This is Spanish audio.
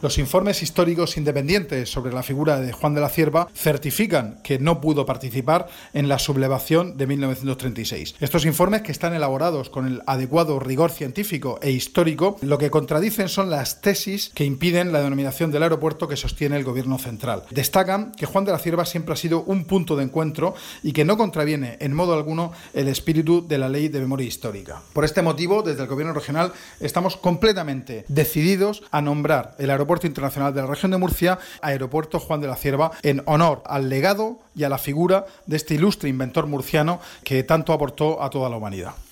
Los informes históricos independientes sobre la figura de Juan de la Cierva certifican que no pudo participar en la sublevación de 1936. Estos informes, que están elaborados con el adecuado rigor científico e histórico, lo que contradicen son las tesis que impiden la denominación del aeropuerto que sostiene el gobierno central. Destacan que Juan de la Cierva siempre ha sido un punto de encuentro y que no contraviene en modo alguno el espíritu de la Ley de Memoria Histórica. Por este motivo, desde el gobierno regional estamos completamente decididos a nombrar el Aeropuerto Internacional de la Región de Murcia Aeropuerto Juan de la Cierva en honor al legado y a la figura de este ilustre inventor murciano que tanto aportó a toda la humanidad.